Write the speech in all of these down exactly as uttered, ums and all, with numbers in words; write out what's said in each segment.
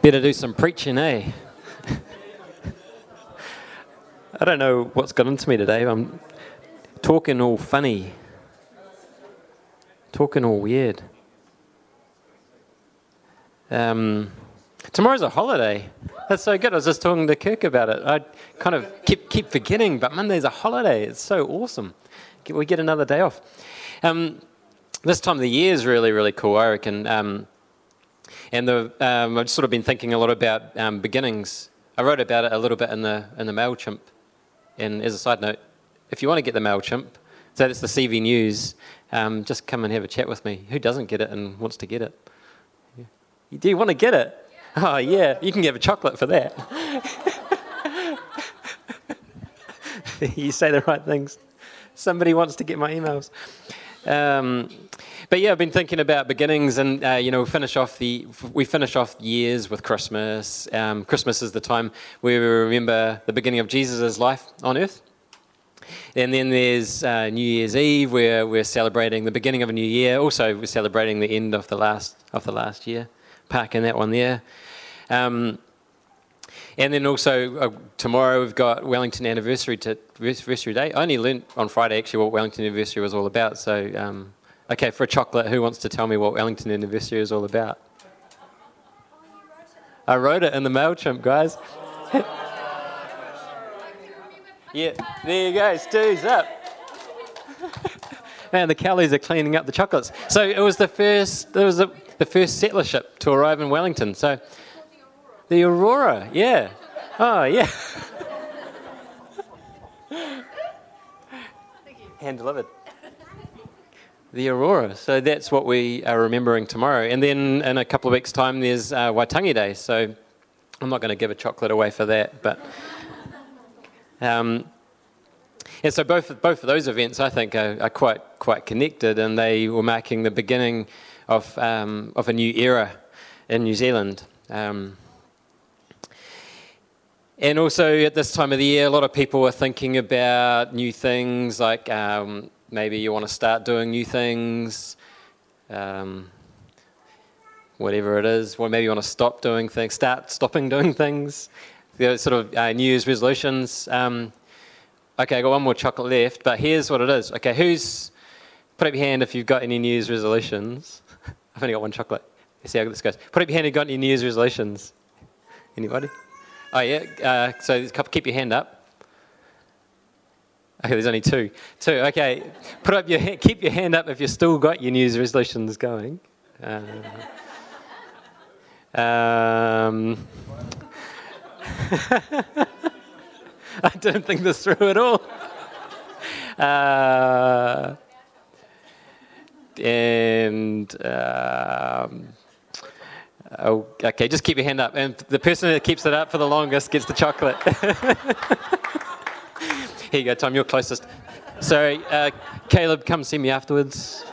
Better do some preaching, eh? I don't know what's got into me today. I'm talking all funny. Talking all weird. Um, tomorrow's a holiday. That's so good. I was just talking to Kirk about it. I kind of keep keep forgetting, but Monday's a holiday. It's so awesome. We get another day off. Um, this time of the year is really, really cool, I reckon. Um, and the, um, I've sort of been thinking a lot about um, beginnings. I wrote about it a little bit in the in the MailChimp. And as a side note, if you want to get the MailChimp, so that's the C V News, um, just come and have a chat with me. Who doesn't get it and wants to get it? Yeah. Do you want to get it? Yeah. Oh, yeah. You can give a chocolate for that. You say the right things. Somebody wants to get my emails. Um, but yeah, I've been thinking about beginnings, and uh, you know, we finish off the we finish off years with Christmas. Um, Christmas is the time where we remember the beginning of Jesus' life on earth, and then there's uh, New Year's Eve, where we're celebrating the beginning of a new year. Also, we're celebrating the end of the last of the last year. Parking that one there. Um, And then also uh, tomorrow we've got Wellington Anniversary to Anniversary Day. I only learnt on Friday actually what Wellington Anniversary was all about. So, um, okay, for a chocolate, who wants to tell me what Wellington Anniversary is all about? I wrote it in the MailChimp, guys. Yeah, there you go. Stu's up. Man, the Kellys are cleaning up the chocolates. So it was the first. It was the, the first settler ship to arrive in Wellington. So. The Aurora, yeah. Oh, yeah. Hand delivered. The Aurora. So that's what we are remembering tomorrow. And then in a couple of weeks' time, there's uh, Waitangi Day. So I'm not going to give a chocolate away for that. But um, and so both both of those events, I think, are, are quite quite connected, and they were marking the beginning of um, of a new era in New Zealand. Um, And also at this time of the year, a lot of people are thinking about new things, like um, maybe you want to start doing new things, um, whatever it is. Or maybe you want to stop doing things, start stopping doing things. The sort of uh, New Year's resolutions. Um, okay, I got one more chocolate left, but here's what it is. Okay, who's, put up your hand if you've got any New Year's resolutions. I've only got one chocolate. Let's see how this goes. Put up your hand if you've got any New Year's resolutions. Anybody? Oh, yeah, uh, so keep your hand up. Okay, there's only two. Two, okay. Put up your keep your hand up if you've still got your New Year's resolutions going. Uh, um, I didn't think this through at all. Uh, and... Um, Oh, okay, just keep your hand up. And the person that keeps it up for the longest gets the chocolate. Here you go, Tom, you're closest. Sorry, uh, Caleb, come see me afterwards.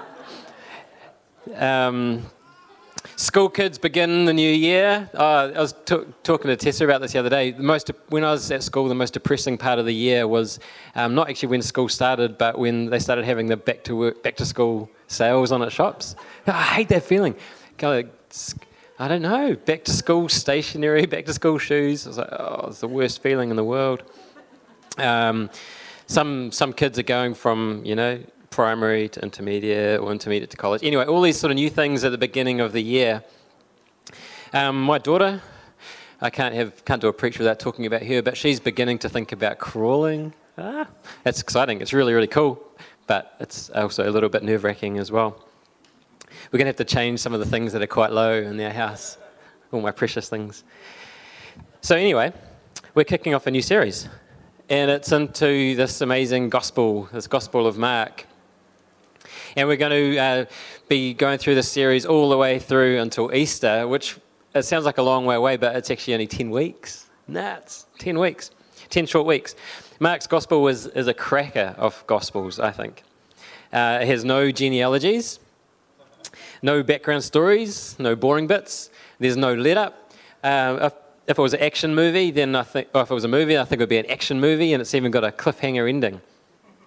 Um, school kids begin the new year. Uh, I was t- talking to Tessa about this the other day. The most, when I was at school, the most depressing part of the year was um, not actually when school started, but when they started having the back to work, back to school sales on at shops. I hate that feeling. Kind of, I don't know, back to school stationery, back to school shoes. I was like, oh, it's the worst feeling in the world. Um, some some kids are going from, you know, primary to intermediate or intermediate to college. Anyway, all these sort of new things at the beginning of the year. Um, my daughter, I can't have can't do a preach without talking about her, but she's beginning to think about crawling. Ah, that's exciting. It's really, really cool, but it's also a little bit nerve-wracking as well. We're going to have to change some of the things that are quite low in their house, all my precious things. So anyway, we're kicking off a new series, and it's into this amazing gospel, this Gospel of Mark. And we're going to uh, be going through this series all the way through until Easter, which it sounds like a long way away, but it's actually only ten weeks. Nah, it's ten weeks, ten short weeks. Mark's Gospel is, is a cracker of Gospels, I think. Uh, it has no genealogies. No background stories, no boring bits. There's no let-up. Uh, if, if it was an action movie, then I think, or if it was a movie, I think it would be an action movie, and it's even got a cliffhanger ending.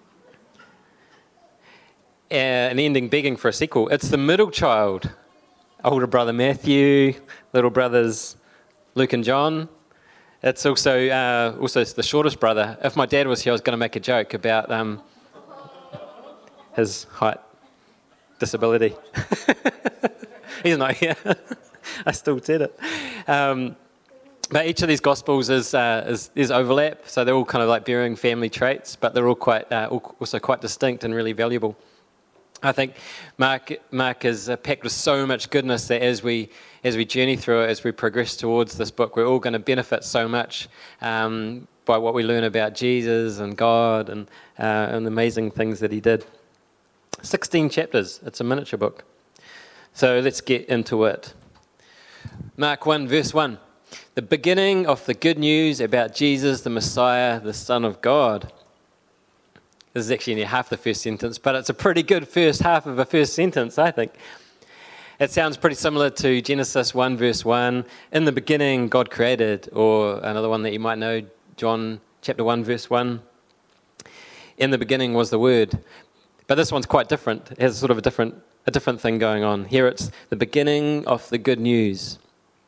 Uh, an ending begging for a sequel. It's the middle child older brother Matthew, little brothers Luke and John. It's also uh, also the shortest brother. If my dad was here, I was going to make a joke about um, his height disability. He's not here. I still did it. Um, but each of these Gospels is, uh, is is overlap, so they're all kind of like bearing family traits, but they're all quite uh, also quite distinct and really valuable. I think Mark Mark is uh, packed with so much goodness that as we as we journey through it, as we progress towards this book, we're all going to benefit so much um, by what we learn about Jesus and God and uh, and the amazing things that he did. sixteen chapters. It's a miniature book. So let's get into it. Mark one, verse one. The beginning of the good news about Jesus, the Messiah, the Son of God. This is actually only half the first sentence, but it's a pretty good first half of a first sentence, I think. It sounds pretty similar to Genesis one, verse one. In the beginning, God created, or another one that you might know, John chapter one, verse one. In the beginning was the Word. But this one's quite different. It has sort of a different, a different thing going on. Here it's the beginning of the good news.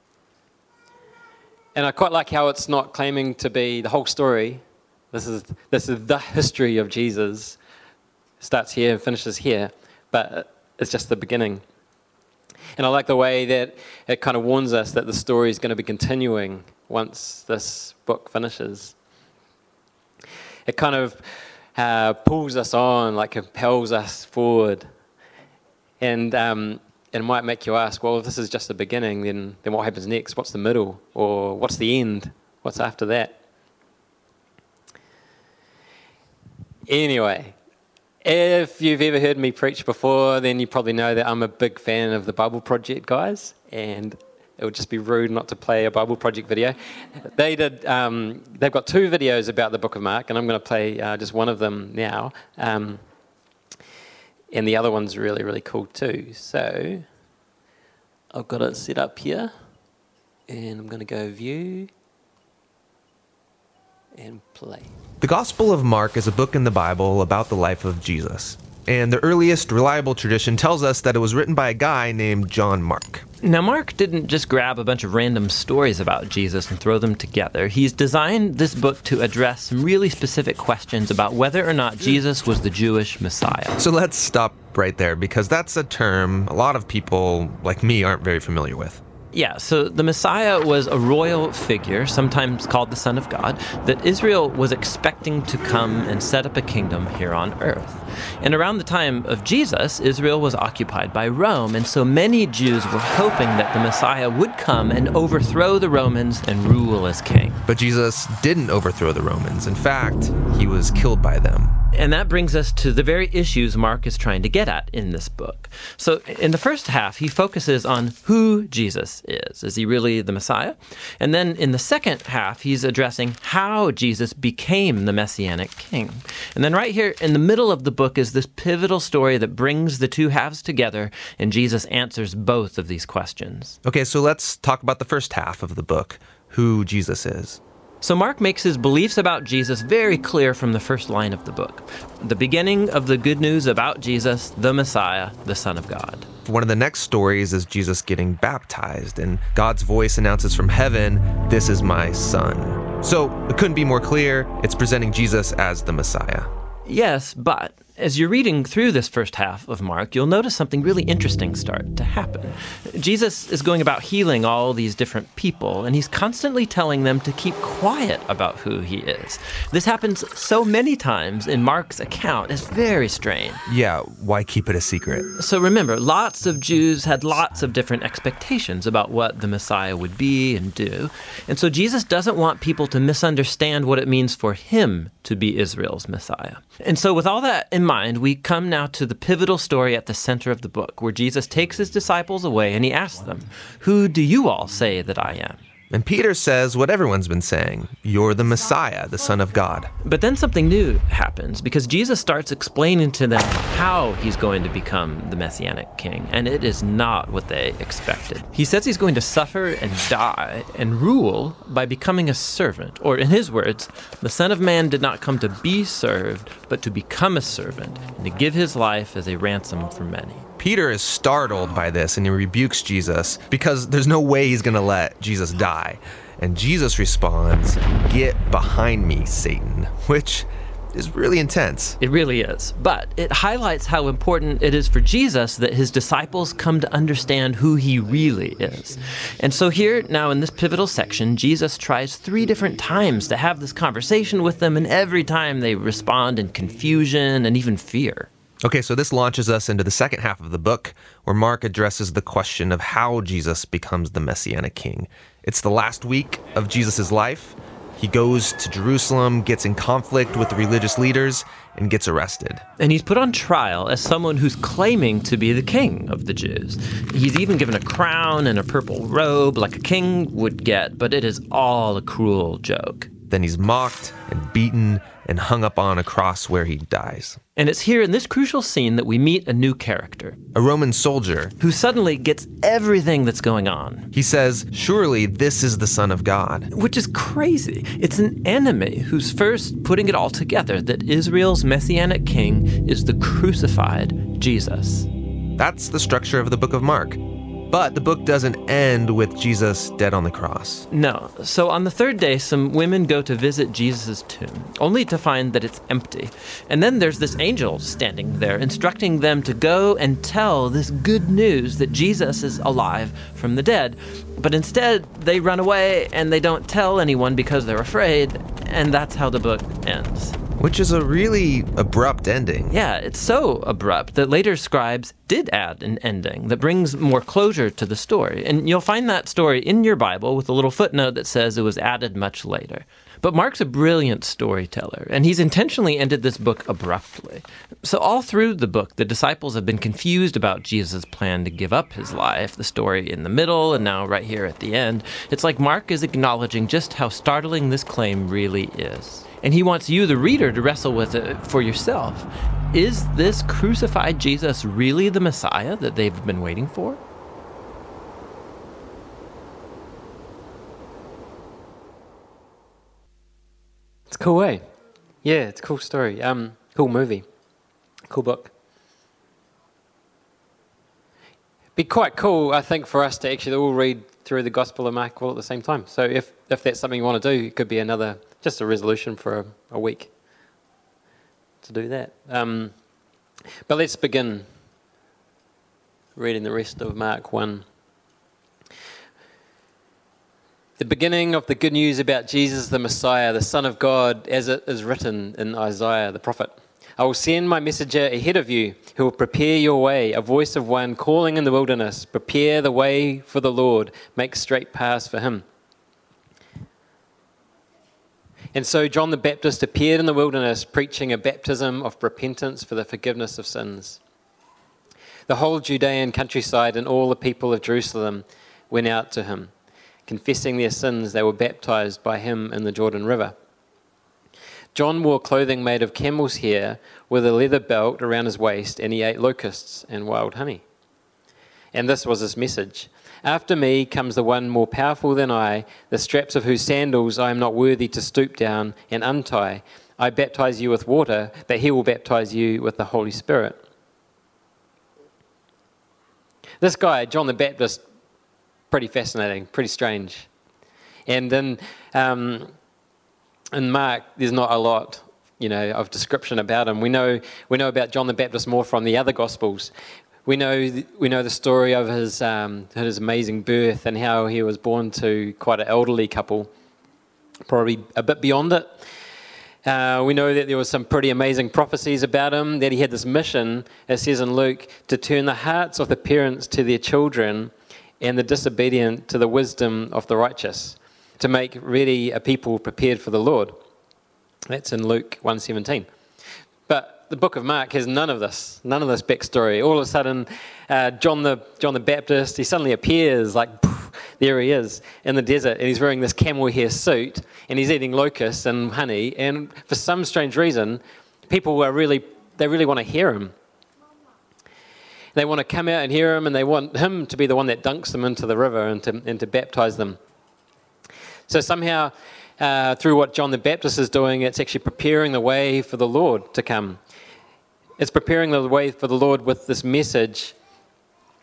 And I quite like how it's not claiming to be the whole story. This is this is the history of Jesus. Starts here and finishes here, but it's just the beginning. And I like the way that it kind of warns us that the story is going to be continuing once this book finishes. It kind of uh, pulls us on, like compels us forward. And um, it might make you ask, well, if this is just the beginning, then, then what happens next? What's the middle? Or what's the end? What's after that? Anyway, if you've ever heard me preach before, then you probably know that I'm a big fan of the Bible Project guys, and it would just be rude not to play a Bible Project video. They did. Um, they've got two videos about the Book of Mark, and I'm going to play uh, just one of them now. Um, and the other one's really, really cool too. So I've got it set up here, and I'm going to go View and Play. The Gospel of Mark is a book in the Bible about the life of Jesus. And the earliest reliable tradition tells us that it was written by a guy named John Mark. Now, Mark didn't just grab a bunch of random stories about Jesus and throw them together. He's designed this book to address some really specific questions about whether or not Jesus was the Jewish Messiah. So let's stop right there, because that's a term a lot of people like me aren't very familiar with. Yeah, so the Messiah was a royal figure, sometimes called the Son of God, that Israel was expecting to come and set up a kingdom here on earth. And around the time of Jesus, Israel was occupied by Rome, and so many Jews were hoping that the Messiah would come and overthrow the Romans and rule as king. But Jesus didn't overthrow the Romans. In fact, he was killed by them. And that brings us to the very issues Mark is trying to get at in this book. So in the first half, he focuses on who Jesus is. Is he really the Messiah? And then in the second half, he's addressing how Jesus became the Messianic king. And then right here in the middle of the book is this pivotal story that brings the two halves together, and Jesus answers both of these questions. Okay, so let's talk about the first half of the book, who Jesus is. So Mark makes his beliefs about Jesus very clear from the first line of the book. The beginning of the good news about Jesus, the Messiah, the Son of God. One of the next stories is Jesus getting baptized, and God's voice announces from heaven, "This is my Son." So it couldn't be more clear. It's presenting Jesus as the Messiah. Yes, but as you're reading through this first half of Mark, you'll notice something really interesting start to happen. Jesus is going about healing all these different people, and he's constantly telling them to keep quiet about who he is. This happens so many times in Mark's account, it's very strange. Yeah, why keep it a secret? So remember, lots of Jews had lots of different expectations about what the Messiah would be and do. And so Jesus doesn't want people to misunderstand what it means for him to be Israel's Messiah. And so with all that in mind, we come now to the pivotal story at the center of the book, where Jesus takes his disciples away and he asks them, "Who do you all say that I am?" And Peter says what everyone's been saying, "You're the Messiah, the Son of God." But then something new happens, because Jesus starts explaining to them how he's going to become the Messianic king, and it is not what they expected. He says he's going to suffer and die and rule by becoming a servant, or in his words, the Son of Man did not come to be served, but to become a servant and to give his life as a ransom for many. Peter is startled by this and he rebukes Jesus because there's no way he's going to let Jesus die. And Jesus responds, "Get behind me, Satan," which is really intense. It really is. But it highlights how important it is for Jesus that his disciples come to understand who he really is. And so here, now in this pivotal section, Jesus tries three different times to have this conversation with them, and every time they respond in confusion and even fear. Okay, so this launches us into the second half of the book, where Mark addresses the question of how Jesus becomes the Messianic King. It's the last week of Jesus' life. He goes to Jerusalem, gets in conflict with the religious leaders, and gets arrested. And he's put on trial as someone who's claiming to be the king of the Jews. He's even given a crown and a purple robe like a king would get, but it is all a cruel joke. Then he's mocked and beaten and hung up on a cross where he dies. And it's here in this crucial scene that we meet a new character. A Roman soldier who suddenly gets everything that's going on. He says, "Surely this is the Son of God." Which is crazy. It's an enemy who's first putting it all together that Israel's Messianic king is the crucified Jesus. That's the structure of the book of Mark. But the book doesn't end with Jesus dead on the cross. No. So on the third day, some women go to visit Jesus' tomb, only to find that it's empty. And then there's this angel standing there, instructing them to go and tell this good news that Jesus is alive from the dead. But instead, they run away and they don't tell anyone because they're afraid. And that's how the book ends. Which is a really abrupt ending. Yeah, it's so abrupt that later scribes did add an ending that brings more closure to the story. And you'll find that story in your Bible with a little footnote that says it was added much later. But Mark's a brilliant storyteller, and he's intentionally ended this book abruptly. So all through the book, the disciples have been confused about Jesus' plan to give up his life, the story in the middle, and now right here at the end. It's like Mark is acknowledging just how startling this claim really is. And he wants you, the reader, to wrestle with it for yourself. Is this crucified Jesus really the Messiah that they've been waiting for? It's a cool, eh? Yeah, it's a cool story. Um, cool movie. Cool book. Be quite cool, I think, for us to actually all read through the Gospel of Mark all at the same time. So if, if that's something you want to do, it could be another, just a resolution for a, a week to do that. Um, but let's begin reading the rest of Mark one. The beginning of the good news about Jesus the Messiah, the Son of God, as it is written in Isaiah the prophet. I will send my messenger ahead of you, who will prepare your way, a voice of one calling in the wilderness, prepare the way for the Lord, make straight paths for him. And so John the Baptist appeared in the wilderness, preaching a baptism of repentance for the forgiveness of sins. The whole Judean countryside and all the people of Jerusalem went out to him. Confessing their sins, they were baptized by him in the Jordan River. John wore clothing made of camel's hair with a leather belt around his waist, and he ate locusts and wild honey. And this was his message. After me comes the one more powerful than I, the straps of whose sandals I am not worthy to stoop down and untie. I baptize you with water, but he will baptize you with the Holy Spirit. This guy, John the Baptist, pretty fascinating, pretty strange. And in, um, in Mark, there's not a lot, you know, of description about him. We know we know about John the Baptist more from the other Gospels. We know we know the story of his um, his amazing birth and how he was born to quite an elderly couple, probably a bit beyond it. Uh, we know that there were some pretty amazing prophecies about him, that he had this mission, as says in Luke, to turn the hearts of the parents to their children and the disobedient to the wisdom of the righteous, to make ready a people prepared for the Lord. That's in Luke one seventeen. But the book of Mark has none of this, none of this backstory. All of a sudden, uh, John the John the Baptist, he suddenly appears, like, poof, there he is in the desert, and he's wearing this camel hair suit, and he's eating locusts and honey, and for some strange reason, people are really, they really want to hear him. They want to come out and hear him, and they want him to be the one that dunks them into the river and to, and to baptize them. So somehow, uh, through what John the Baptist is doing, it's actually preparing the way for the Lord to come. It's preparing the way for the Lord with this message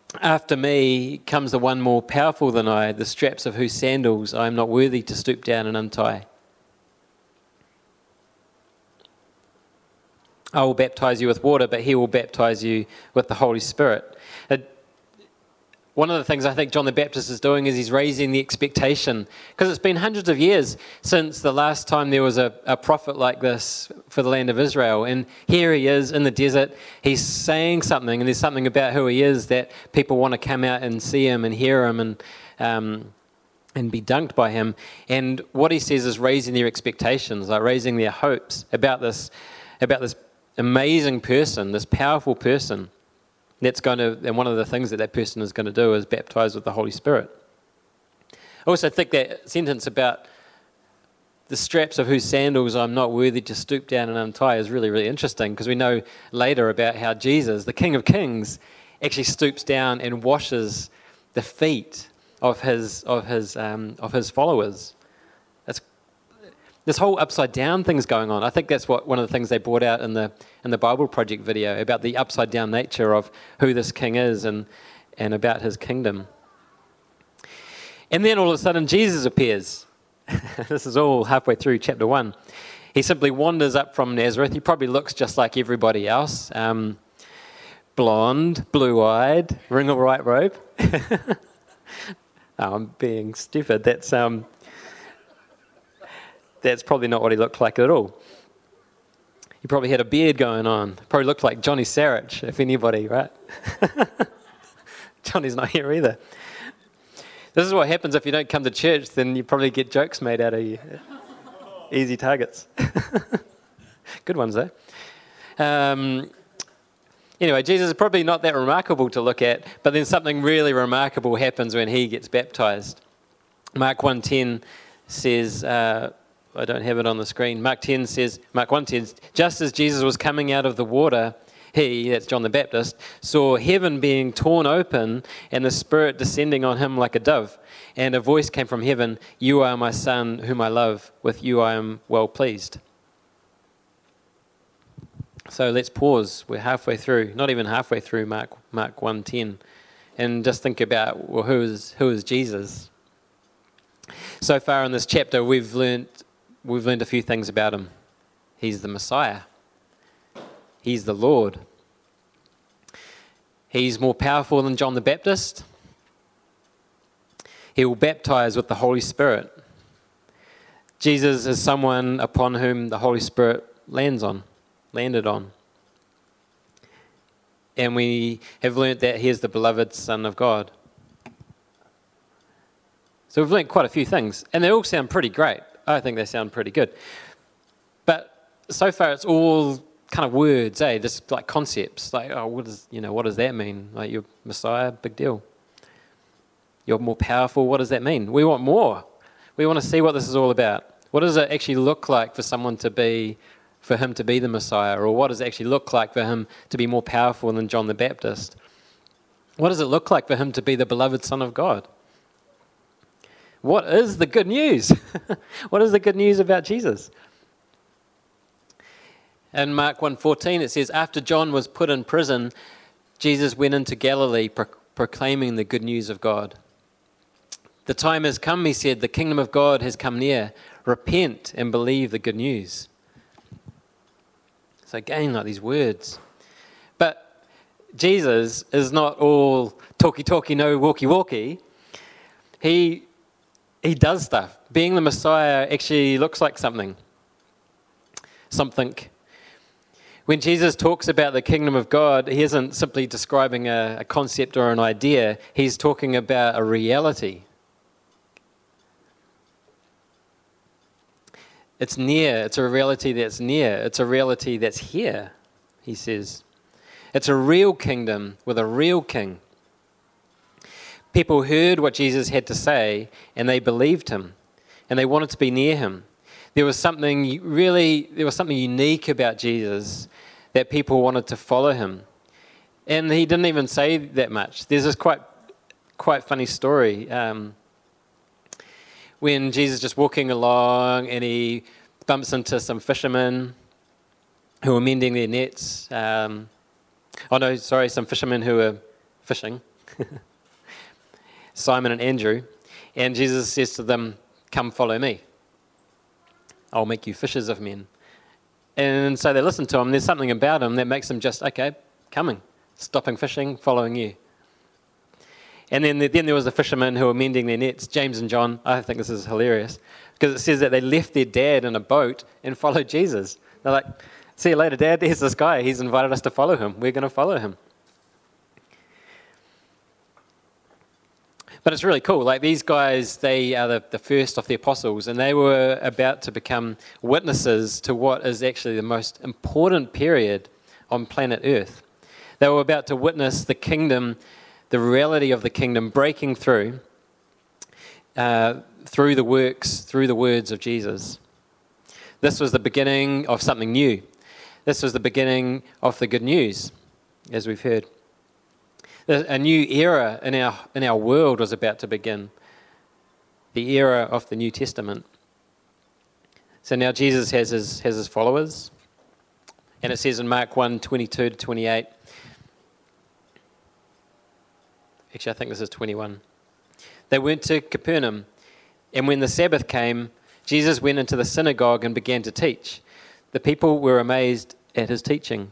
After me comes the one more powerful than I, the straps of whose sandals I am not worthy to stoop down and untie. I will baptize you with water, but he will baptize you with the Holy Spirit. It, one of the things I think John the Baptist is doing is he's raising the expectation, because it's been hundreds of years since the last time there was a, a prophet like this for the land of Israel. And here he is in the desert. He's saying something, and there's something about who he is that people want to come out and see him and hear him and um, and be dunked by him. And what he says is raising their expectations, like raising their hopes about this, about this amazing person, this powerful person. That's going to, and one of the things that that person is going to do is baptize with the Holy Spirit. I also think that sentence about the straps of whose sandals I'm not worthy to stoop down and untie is really, really interesting, because we know later about how Jesus, the King of Kings, actually stoops down and washes the feet of his of his um, of his followers. That's this whole upside down thing's going on. I think that's what one of the things they brought out in the in the Bible Project video about the upside down nature of who this king is and and about his kingdom. And then all of a sudden Jesus appears. This is all halfway through chapter one. He simply wanders up from Nazareth. He probably looks just like everybody else. Um, blonde, blue-eyed, wearing a white robe. Oh, I'm being stupid. That's um. That's probably not what he looked like at all. He probably had a beard going on. Probably looked like Johnny Sarich, if anybody, right? Johnny's not here either. This is what happens if you don't come to church, then you probably get jokes made out of you. Easy targets. Good ones, though. Um, anyway, Jesus is probably not that remarkable to look at, but then something really remarkable happens when he gets baptized. Mark one ten says... Uh, I don't have it on the screen. Mark ten says, Mark one ten, just as Jesus was coming out of the water, he, that's John the Baptist, saw heaven being torn open and the Spirit descending on him like a dove. And a voice came from heaven, you are my Son, whom I love. With you I am well pleased. So let's pause. We're halfway through, not even halfway through Mark Mark one ten, and just think about, well, who is who is Jesus? So far in this chapter, we've learned We've learned a few things about him. He's the Messiah. He's the Lord. He's more powerful than John the Baptist. He will baptize with the Holy Spirit. Jesus is someone upon whom the Holy Spirit lands on, landed on. And we have learned that he is the beloved Son of God. So we've learned quite a few things, and they all sound pretty great. I think they sound pretty good. But so far it's all kind of words, eh? Just like concepts. Like, oh, what does, you know, what does that mean? Like, you're Messiah, big deal. You're more powerful, what does that mean? We want more. We want to see what this is all about. What does it actually look like for someone to be, for him to be the Messiah? Or what does it actually look like for him to be more powerful than John the Baptist? What does it look like for him to be the beloved Son of God? What is the good news? What is the good news about Jesus? In Mark one fourteen, it says, after John was put in prison, Jesus went into Galilee pro- proclaiming the good news of God. The time has come, he said, the kingdom of God has come near. Repent and believe the good news. So again, like these words. But Jesus is not all talky-talky, no walky-walky. He... He does stuff. Being the Messiah actually looks like something. Something. When Jesus talks about the kingdom of God, he isn't simply describing a, a concept or an idea. He's talking about a reality. It's near. It's a reality that's near. It's a reality that's here, he says. It's a real kingdom with a real king. People heard what Jesus had to say and they believed him and they wanted to be near him. There was something really, there was something unique about Jesus that people wanted to follow him. And he didn't even say that much. There's this quite, quite funny story. Um, when Jesus is just walking along and he bumps into some fishermen who are mending their nets. Um, oh no, sorry, some fishermen who are fishing. Simon and Andrew. And Jesus says to them, come follow me. I'll make you fishers of men. And so they listen to him. There's something about him that makes them just, okay, coming, stopping fishing, following you. And then, then there was the fishermen who were mending their nets, James and John. I think this is hilarious because it says that they left their dad in a boat and followed Jesus. They're like, see you later, Dad. Here's this guy. He's invited us to follow him. We're going to follow him. But it's really cool. Like these guys, they are the, the first of the apostles, and they were about to become witnesses to what is actually the most important period on planet Earth. They were about to witness the kingdom, the reality of the kingdom breaking through, uh, through the works, through the words of Jesus. This was the beginning of something new. This was the beginning of the good news, as we've heard. A new era in our in our world was about to begin. The era of the New Testament. So now Jesus has his has his followers. And it says in Mark one, twenty-two to twenty-eight. Actually, I think this is twenty-one. They went to Capernaum, and when the Sabbath came, Jesus went into the synagogue and began to teach. The people were amazed at his teaching,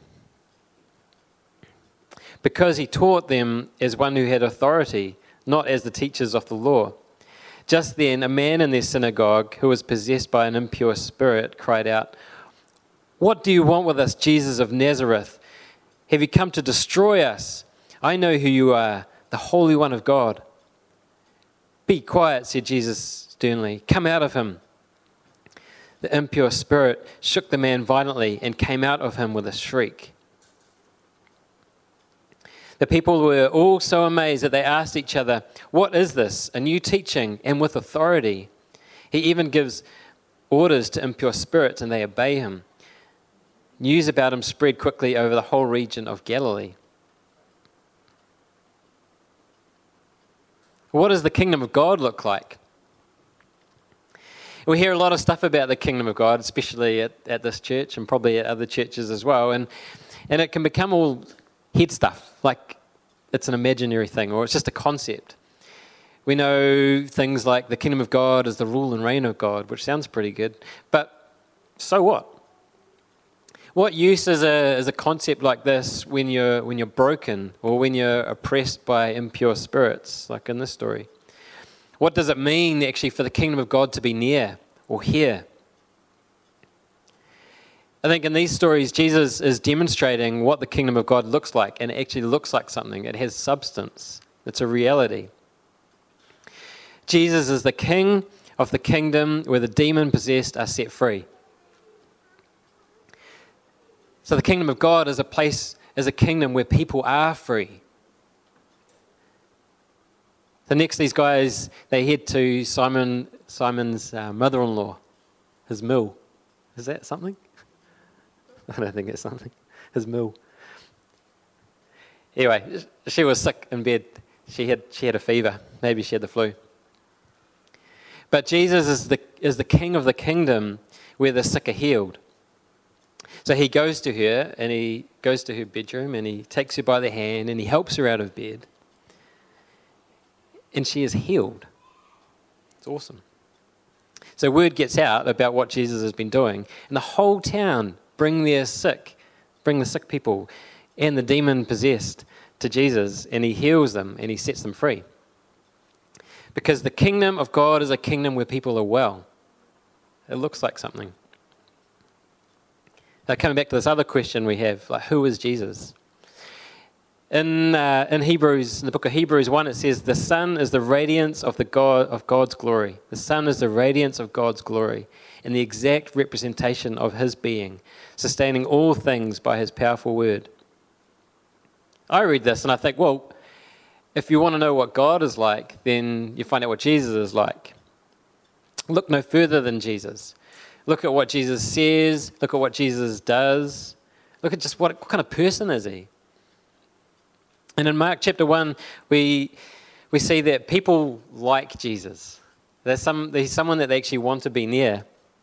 because he taught them as one who had authority, not as the teachers of the law. Just then, a man in their synagogue who was possessed by an impure spirit cried out, "What do you want with us, Jesus of Nazareth? Have you come to destroy us? I know who you are, the Holy One of God." "Be quiet," said Jesus sternly. "Come out of him." The impure spirit shook the man violently and came out of him with a shriek. The people were all so amazed that they asked each other, "What is this? A new teaching and with authority. He even gives orders to impure spirits and they obey him." News about him spread quickly over the whole region of Galilee. What does the kingdom of God look like? We hear a lot of stuff about the kingdom of God, especially at, at this church and probably at other churches as well. And, and it can become all head stuff, like it's an imaginary thing or it's just a concept. We know things like the kingdom of God is the rule and reign of God, which sounds pretty good, but so what? What use is a is a concept like this when you're when you're broken or when you're oppressed by impure spirits, like in this story? What does it mean actually for the kingdom of God to be near or here? I think in these stories, Jesus is demonstrating what the kingdom of God looks like, and it actually looks like something. It has substance. It's a reality. Jesus is the king of the kingdom where the demon-possessed are set free. So the kingdom of God is a place, is a kingdom where people are free. So next, these guys, they head to Simon Simon's uh, mother-in-law, his mill. Is that something? I don't think it's something. His mill. Anyway, she was sick in bed. She had she had a fever. Maybe she had the flu. But Jesus is the is the king of the kingdom where the sick are healed. So he goes to her and he goes to her bedroom and he takes her by the hand and he helps her out of bed. And she is healed. It's awesome. So word gets out about what Jesus has been doing, and the whole town bring their sick, bring the sick people and the demon-possessed to Jesus, and he heals them and he sets them free. Because the kingdom of God is a kingdom where people are well. It looks like something. Now, coming back to this other question we have, like, who is Jesus? In uh, in Hebrews, in the book of Hebrews one, it says, "The Son is the radiance of the God of God's glory. The Son is the radiance of God's glory, and the exact representation of His being, sustaining all things by His powerful word." I read this and I think, well, if you want to know what God is like, then you find out what Jesus is like. Look no further than Jesus. Look at what Jesus says. Look at what Jesus does. Look at just what, what kind of person is he? And in Mark chapter one, we we see that people like Jesus. There's some there's someone that they actually want to be near.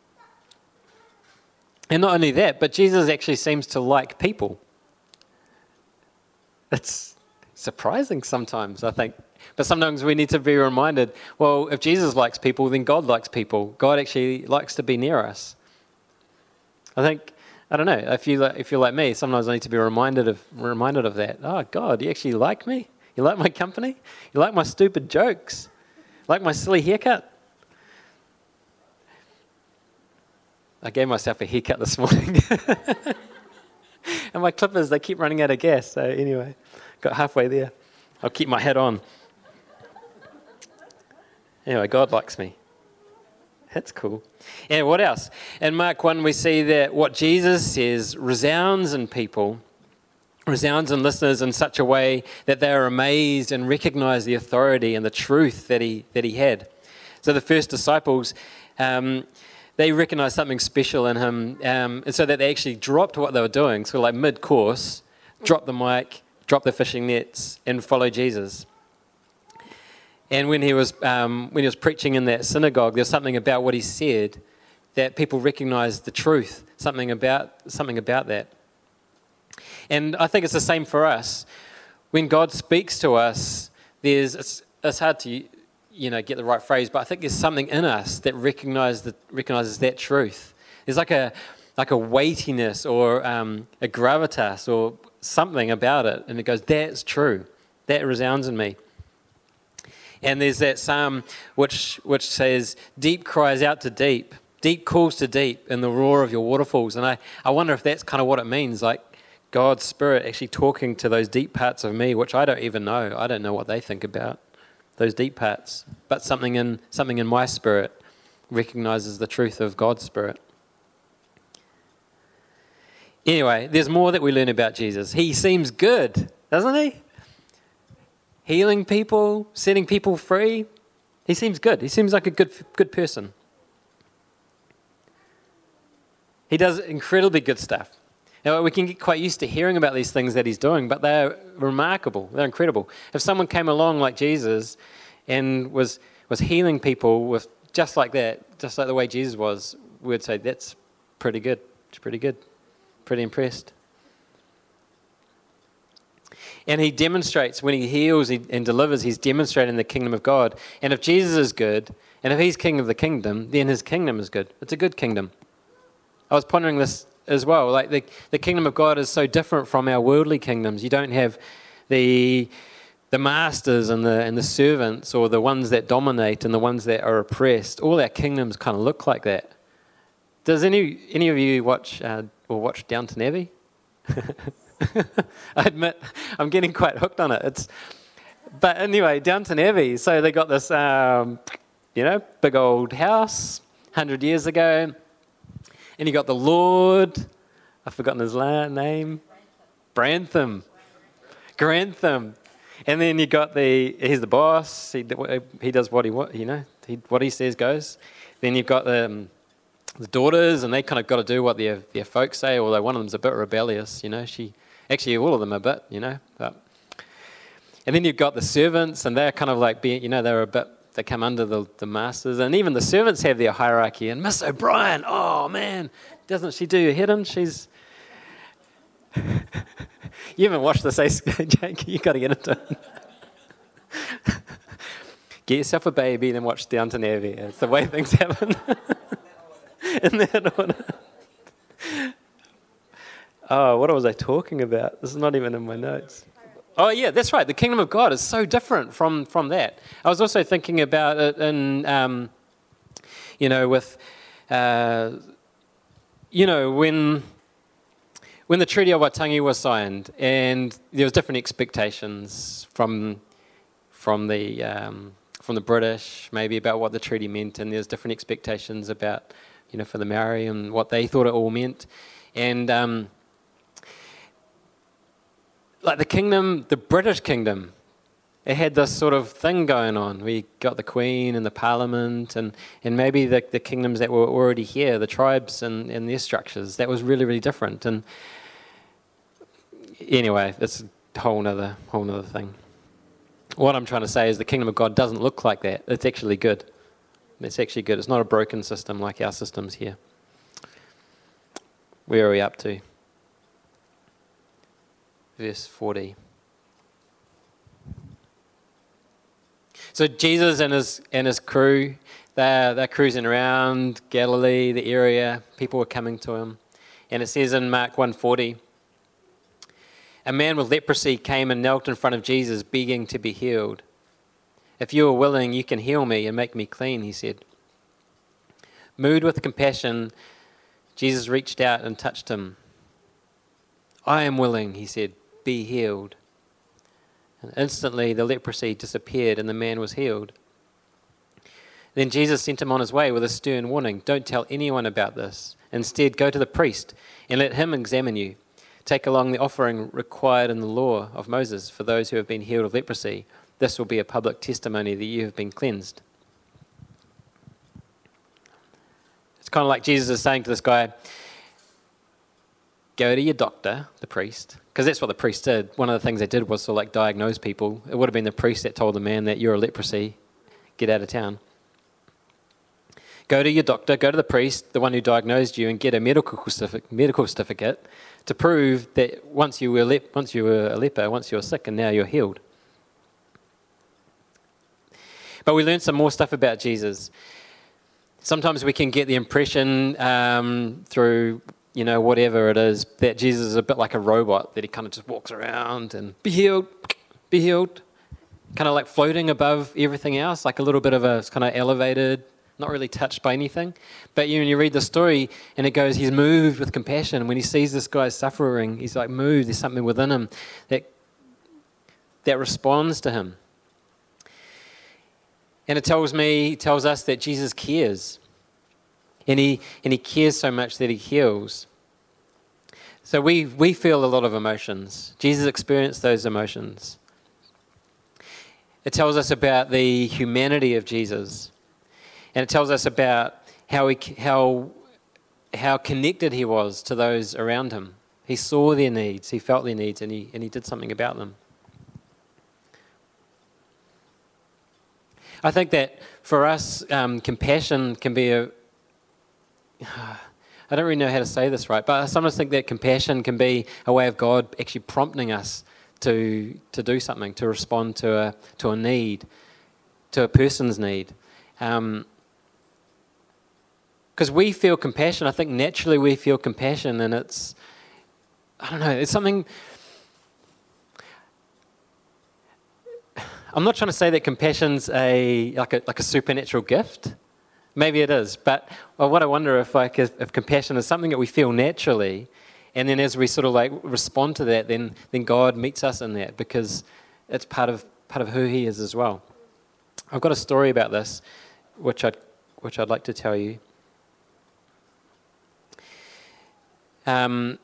And not only that, but Jesus actually seems to like people. It's surprising sometimes, I think. But sometimes we need to be reminded, well, if Jesus likes people, then God likes people. God actually likes to be near us. I think, I don't know, if, you, if you're like me, sometimes I need to be reminded of reminded of that. Oh, God, you actually like me? You like my company? You like my stupid jokes? You like my silly haircut? I gave myself a haircut this morning. And my clippers, they keep running out of gas. So anyway, got halfway there. I'll keep my hat on. Anyway, God likes me. That's cool. And what else? In Mark one, we see that what Jesus says resounds in people, resounds in listeners in such a way that they are amazed and recognize the authority and the truth that he that he had. So the first disciples, um, they recognized something special in him, um, and so that they actually dropped what they were doing, so like mid-course, dropped the mic, dropped the fishing nets, and followed Jesus. And when he was um, when he was preaching in that synagogue, there's something about what he said that people recognized the truth, something about something about that. And I think it's the same for us. When God speaks to us, there's it's, it's hard to you know get the right phrase, but I think there's something in us that recognize the, recognizes that truth. There's like a like a weightiness or um, a gravitas or something about it, and it goes, that's true. That resounds in me. And there's that psalm which which says, deep cries out to deep, deep calls to deep in the roar of your waterfalls. And I, I wonder if that's kind of what it means, like God's Spirit actually talking to those deep parts of me, which I don't even know. I don't know what they think about, those deep parts. But something in something in my spirit recognizes the truth of God's Spirit. Anyway, there's more that we learn about Jesus. He seems good, doesn't he? Healing people, setting people free. He seems good. He seems like a good good person. He does incredibly good stuff. Now, we can get quite used to hearing about these things that he's doing, but they're remarkable. They're incredible. If someone came along like Jesus and was was healing people with just like that, just like the way Jesus was, we'd say, that's pretty good. It's pretty good. Pretty impressed. And he demonstrates, when he heals and delivers, he's demonstrating the kingdom of God. And if Jesus is good, and if he's king of the kingdom, then his kingdom is good. It's a good kingdom. I was pondering this as well. Like the, the kingdom of God is so different from our worldly kingdoms. You don't have the the masters and the and the servants, or the ones that dominate and the ones that are oppressed. All our kingdoms kind of look like that. Does any any of you watch uh, or watch Downton Abbey? I admit, I'm getting quite hooked on it. It's, but anyway, Downton Abbey. So they got this, um, you know, big old house, hundred years ago, and you got the Lord. I've forgotten his la- name. Brantham. Grantham. And then you got the. He's the boss. He he does what he what you know. He, what he says goes. Then you've got the. Um, the daughters, and they kind of got to do what their their folks say, although one of them's a bit rebellious, you know. She actually all of them are a bit, you know. But and then you've got the servants, and they're kind of like being, you know, they're a bit, they come under the, the masters, and even the servants have their hierarchy. And Miss O'Brien, oh man, doesn't she do your head in? She's you haven't watched this, eh, Jake? You got to get into it. Get yourself a baby, then watch Downton Abbey. It's the way things happen. In that order. Oh, what was I talking about? This is not even in my notes. Oh, yeah, that's right. The kingdom of God is so different from, from that. I was also thinking about it in, um, you know, with, uh, you know, when when the Treaty of Waitangi was signed, and there was different expectations from from the um, from the British, maybe about what the treaty meant, and there's different expectations about, you know, for the Maori and what they thought it all meant. And um, like the kingdom, the British kingdom, it had this sort of thing going on. We got the Queen and the Parliament, and, and maybe the, the kingdoms that were already here, the tribes and, and their structures, that was really, really different. And anyway, it's a whole nother, whole nother thing. What I'm trying to say is the kingdom of God doesn't look like that. It's actually good. It's actually good. It's not a broken system like our systems here. Where are we up to? Verse forty. So Jesus and his and his crew, they're, they're cruising around Galilee, the area. People were coming to him. And it says in Mark one forty, a man with leprosy came and knelt in front of Jesus, begging to be healed. If you are willing, you can heal me and make me clean, he said. Moved with compassion, Jesus reached out and touched him. I am willing, he said, be healed. And instantly the leprosy disappeared and the man was healed. Then Jesus sent him on his way with a stern warning. Don't tell anyone about this. Instead, go to the priest and let him examine you. Take along the offering required in the law of Moses for those who have been healed of leprosy. This will be a public testimony that you have been cleansed. It's kind of like Jesus is saying to this guy, go to your doctor, the priest, because that's what the priest did. One of the things they did was to like diagnose people. It would have been the priest that told the man that you're a leprosy, get out of town. Go to your doctor, go to the priest, the one who diagnosed you, and get a medical certificate, medical certificate to prove that once you were lep- once you were a leper, once you were sick, and now you're healed. But we learned some more stuff about Jesus. Sometimes we can get the impression um, through, you know, whatever it is, that Jesus is a bit like a robot, that he kind of just walks around and be healed, be healed, kind of like floating above everything else, like a little bit of a kind of elevated, not really touched by anything. But you, when you read the story and it goes, he's moved with compassion. When he sees this guy suffering, he's like moved. There's something within him that that responds to him. And it tells me, tells us that Jesus cares. And he and he cares so much that he heals. So we we feel a lot of emotions. Jesus experienced those emotions. It tells us about the humanity of Jesus. And it tells us about how he, how, how connected he was to those around him. He saw their needs, he felt their needs, and he, and he did something about them. I think that for us, um, compassion can be a... I don't really know how to say this right, but I sometimes think that compassion can be a way of God actually prompting us to to do something, to respond to a to a need, to a person's need. Um, Because we feel compassion, I think naturally we feel compassion, and it's, I don't know, it's something, I'm not trying to say that compassion's a like a like a supernatural gift. Maybe it is, but well, what I wonder if like if, if compassion is something that we feel naturally, and then as we sort of like respond to that, then then God meets us in that because it's part of part of who He is as well. I've got a story about this, which I'd which I'd like to tell you. Um,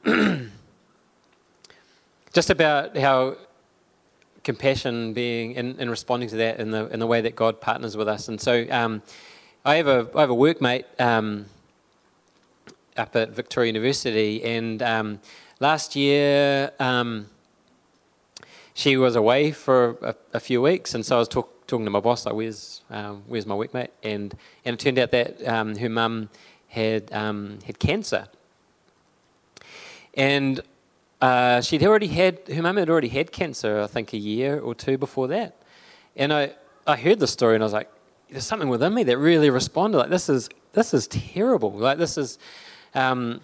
just about how compassion being and, and responding to that in the in the way that God partners with us. And so um, I have a I have a workmate um, up at Victoria University, and um, last year um, she was away for a, a few weeks, and so I was talk, talking to my boss like, "Where's um, where's my workmate?" And and it turned out that um, her mum had um, had cancer. And uh, she'd already had, her mum had already had cancer, I think, a year or two before that. And I, I heard the story and I was like, there's something within me that really responded. Like, this is this is terrible. Like, this is, um,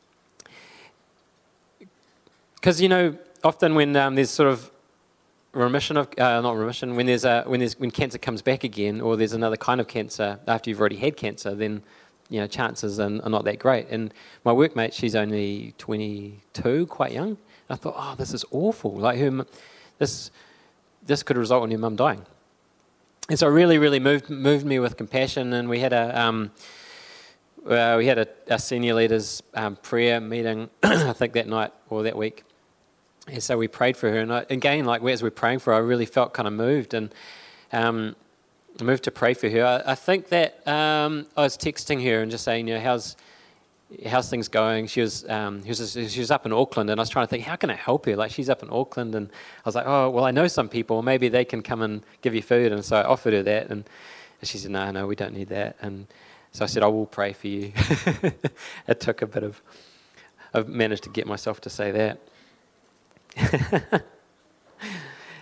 because, you know, often when um, there's sort of remission of, uh, not remission, when there's a, when there's, when cancer comes back again, or there's another kind of cancer after you've already had cancer, then you know, chances are, are not that great. And my workmate, she's only twenty-two, quite young. And I thought, oh, this is awful. Like, her, this this could result in your mum dying. And so it really, really moved moved me with compassion. And we had a um, uh, we had a, a senior leaders um, prayer meeting, I think that night or that week. And so we prayed for her. And I, again, like as we were praying for her, I really felt kind of moved and. Um, I moved to pray for her. I, I think that um, I was texting her and just saying, you know, how's how's things going? She was um, she was she was up in Auckland, and I was trying to think, how can I help her? Like, she's up in Auckland, and I was like, oh, well, I know some people, maybe they can come and give you food. And so I offered her that, and she said, no, no, we don't need that. And so I said, I will pray for you. It took a bit of, I've managed to get myself to say that.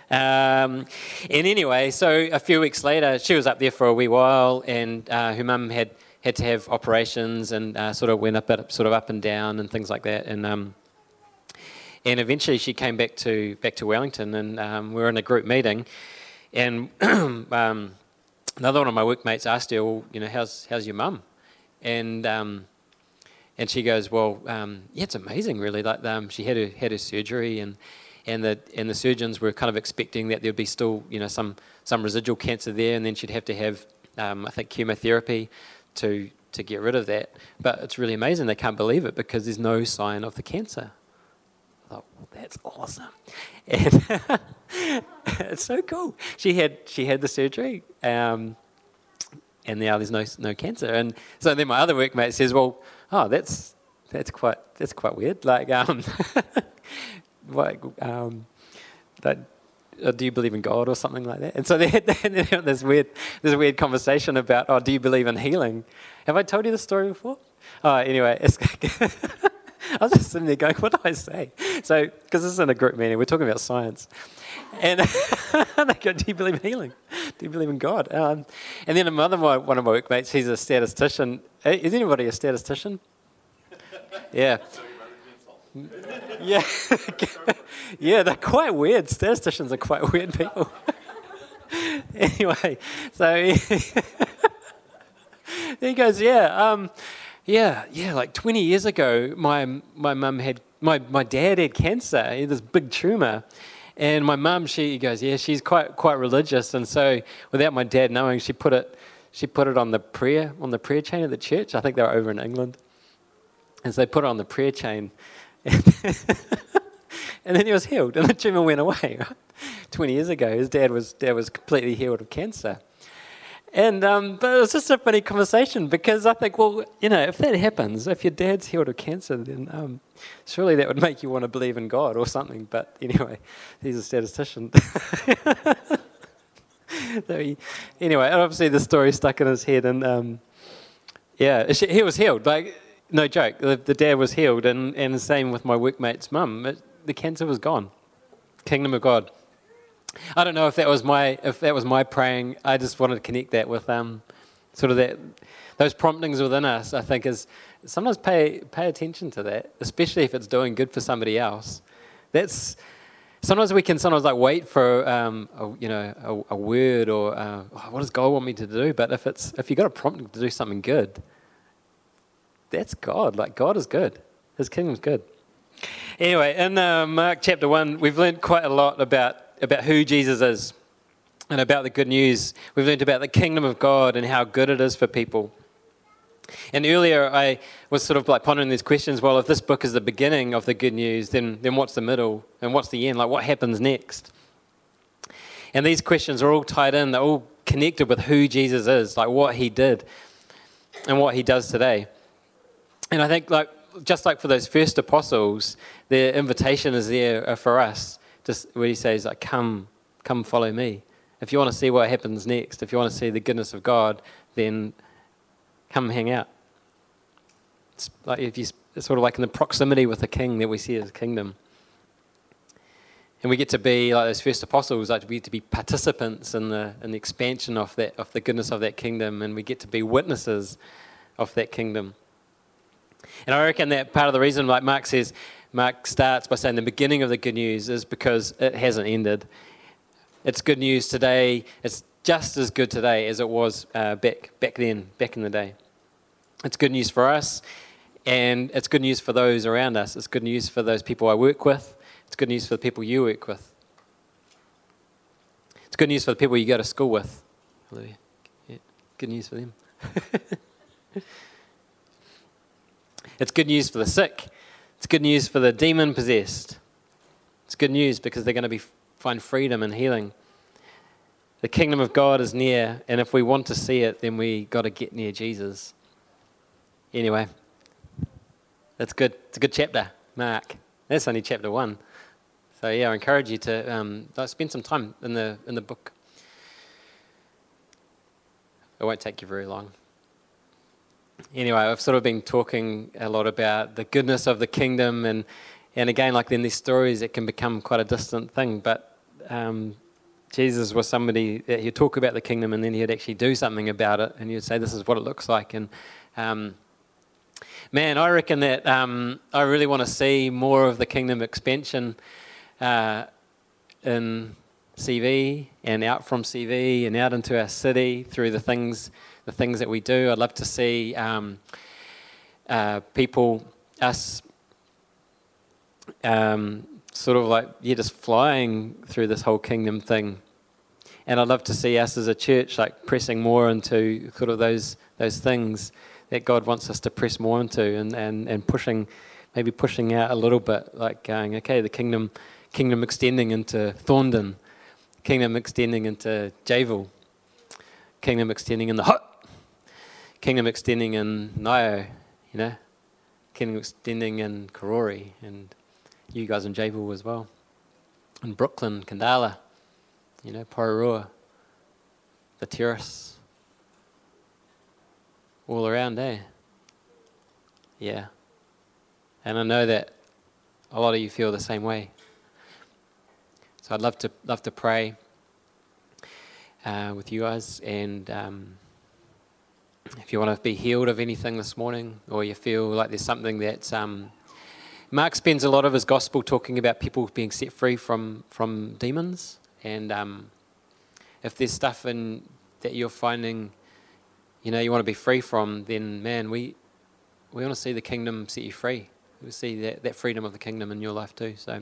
Um, and anyway, so a few weeks later, she was up there for a wee while, and uh, her mum had, had to have operations and uh, sort of went up, sort of up and down and things like that. And um, and eventually, she came back to back to Wellington, and um, we were in a group meeting, and um, another one of my workmates asked her, "Well, you know, how's how's your mum?" And um, and she goes, "Well, um, yeah, it's amazing, really. Like, um, she had her had her surgery, and." And the and the surgeons were kind of expecting that there'd be still, you know, some some residual cancer there, and then she'd have to have, um, I think, chemotherapy to to get rid of that. But it's really amazing; they can't believe it because there's no sign of the cancer. I thought, well, that's awesome, and it's so cool. She had she had the surgery, um, and now there's no no cancer. And so then my other workmate says, "Well, oh, that's that's quite that's quite weird. Like, um." Like, um, that, uh, do you believe in God or something like that? And so they had, they had this weird, this weird conversation about, oh, do you believe in healing? Have I told you this story before? Oh, anyway, it's I was just sitting there going, what do I say? So, because this is in a group meeting, we're talking about science, and they go, do you believe in healing? Do you believe in God? Um, and then another my, one of my workmates, he's a statistician. Is anybody a statistician? Yeah. Yeah, yeah, they're quite weird. Statisticians are quite weird people. Anyway, so he, he goes, yeah, um, yeah, yeah. Like twenty years ago, my my mum had my my dad had cancer. He had this big tumor, and my mum, she he goes, yeah, she's quite quite religious, and so without my dad knowing, she put it she put it on the prayer on the prayer chain at the church. I think they were over in England, and so they put it on the prayer chain. And then he was healed, and the tumor went away. Right? Twenty years ago, his dad was dad was completely healed of cancer, and um, but it was just a funny conversation because I think, well, you know, if that happens, if your dad's healed of cancer, then um, surely that would make you want to believe in God or something. But anyway, he's a statistician. So he, anyway, obviously the story stuck in his head, and um, yeah, he was healed. Like. No joke, the, the dad was healed, and, and the same with my workmate's mum. It, the cancer was gone. Kingdom of God. I don't know if that was my if that was my praying. I just wanted to connect that with um, sort of that those promptings within us. I think is sometimes pay pay attention to that, especially if it's doing good for somebody else. That's sometimes we can sometimes like wait for um, a, you know a, a word or uh, oh, what does God want me to do? But if it's if you got a prompting to do something good. That's God. Like, God is good. His kingdom's good. Anyway, in uh, Mark chapter one, we've learned quite a lot about, about who Jesus is and about the good news. We've learned about the kingdom of God and how good it is for people. And earlier, I was sort of like pondering these questions. Well, if this book is the beginning of the good news, then, then what's the middle? And what's the end? Like, what happens next? And these questions are all tied in. They're all connected with who Jesus is, like what he did and what he does today. And I think, like, just like for those first apostles, their invitation is there for us. Just where he says, like, come, come follow me. If you want to see what happens next, if you want to see the goodness of God, then come hang out. It's like if you, it's sort of like in the proximity with the King that we see his kingdom. And we get to be like those first apostles, like we get to be participants in the in the expansion of that of the goodness of that kingdom, and we get to be witnesses of that kingdom. And I reckon that part of the reason, like Mark says, Mark starts by saying the beginning of the good news is because it hasn't ended. It's good news today. It's just as good today as it was uh, back back then, back in the day. It's good news for us, and it's good news for those around us. It's good news for those people I work with. It's good news for the people you work with. It's good news for the people you go to school with. Yeah, good news for them. It's good news for the sick. It's good news for the demon-possessed. It's good news because they're going to be find freedom and healing. The kingdom of God is near, and if we want to see it, then we got to get near Jesus. Anyway, that's good. It's a good chapter, Mark. That's only chapter one. So yeah, I encourage you to um, spend some time in the in the book. It won't take you very long. Anyway, I've sort of been talking a lot about the goodness of the kingdom, and and again, like in these stories, it can become quite a distant thing. But um, Jesus was somebody that he'd talk about the kingdom and then he'd actually do something about it, and he'd say, this is what it looks like. And um, man, I reckon that um, I really want to see more of the kingdom expansion uh, in C V and out from C V and out into our city through the things the things that we do. I'd love to see um, uh, people, us, um, sort of like, yeah, just flying through this whole kingdom thing. And I'd love to see us as a church like pressing more into sort of those those things that God wants us to press more into, and, and, and pushing, maybe pushing out a little bit, like going, okay, the kingdom kingdom extending into Thorndon, kingdom extending into Javel, kingdom extending in the hut, kingdom extending in Nio, you know, kingdom extending in Karori, and you guys in Javel as well, in Brooklyn, Kandala, you know, Porirua, the Terrace, all around, eh? Yeah. And I know that a lot of you feel the same way. So I'd love to love to pray uh, with you guys, and um, if you want to be healed of anything this morning, or you feel like there's something that's um, Mark spends a lot of his gospel talking about people being set free from from demons, and um, if there's stuff in that you're finding, you know, you want to be free from, then man, we we want to see the kingdom set you free. We see that, that freedom of the kingdom in your life too. So.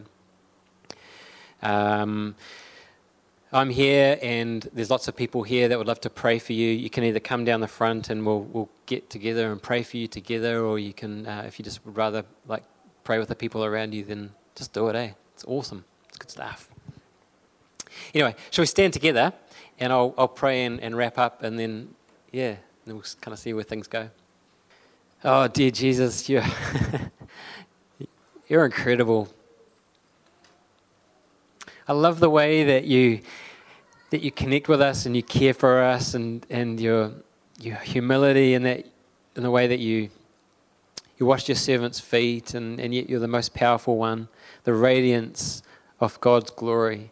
Um, I'm here, and there's lots of people here that would love to pray for you. You can either come down the front and we'll we'll get together and pray for you together, or you can, uh, if you just would rather like pray with the people around you, then just do it, eh? It's awesome. It's good stuff. Anyway, shall we stand together, and I'll I'll pray and, and wrap up, and then, yeah, then we'll kind of see where things go. Oh, dear Jesus, you're, you're incredible. I love the way that you that you connect with us and you care for us, and, and your your humility, and that in the way that you you washed your servants' feet, and, and yet you're the most powerful one, the radiance of God's glory.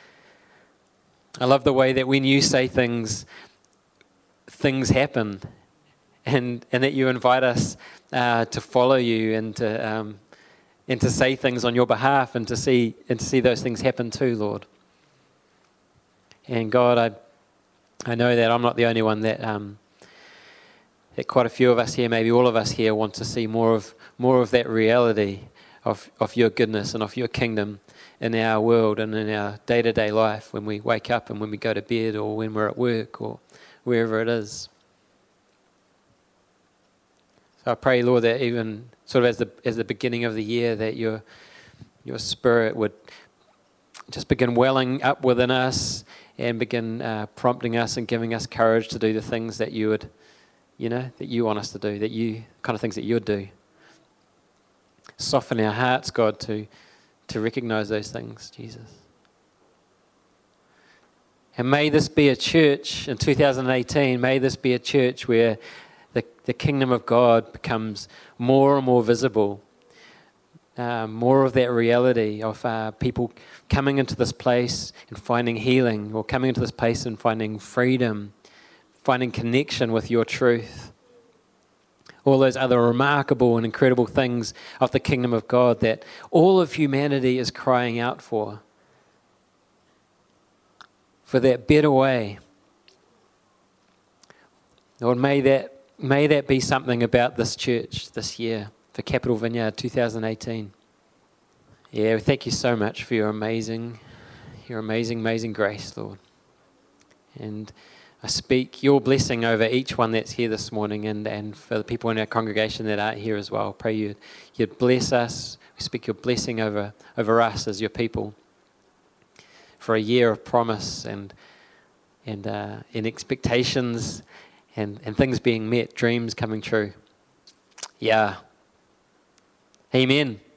I love the way that when you say things, things happen, and and that you invite us uh, to follow you, and to um, and to say things on your behalf, and to see and to see those things happen too, Lord. And God, I I know that I'm not the only one that um, that quite a few of us here, maybe all of us here, want to see more of more of that reality of of your goodness and of your kingdom in our world and in our day-to-day life, when we wake up and when we go to bed, or when we're at work, or wherever it is. So I pray, Lord, that even sort of as the as the beginning of the year, that your your Spirit would just begin welling up within us, and begin uh, prompting us and giving us courage to do the things that you would, you know, that you want us to do, that you kind of things that you'd do. Soften our hearts, God, to to recognize those things, Jesus. And may this be a church in two thousand eighteen. May this be a church where the the kingdom of God becomes more and more visible. Uh, more of that reality of uh, people coming into this place and finding healing, or coming into this place and finding freedom, finding connection with your truth. All those other remarkable and incredible things of the kingdom of God that all of humanity is crying out for. For that better way. Lord, may that, may that be something about this church this year, for Capital Vineyard two thousand eighteen. Yeah, thank you so much for your amazing, your amazing, amazing grace, Lord. And I speak your blessing over each one that's here this morning, and, and for the people in our congregation that aren't here as well. Pray you, you'd bless us. We speak your blessing over, over us as your people, for a year of promise and and uh, in expectations and, and things being met, dreams coming true. Yeah. Amen.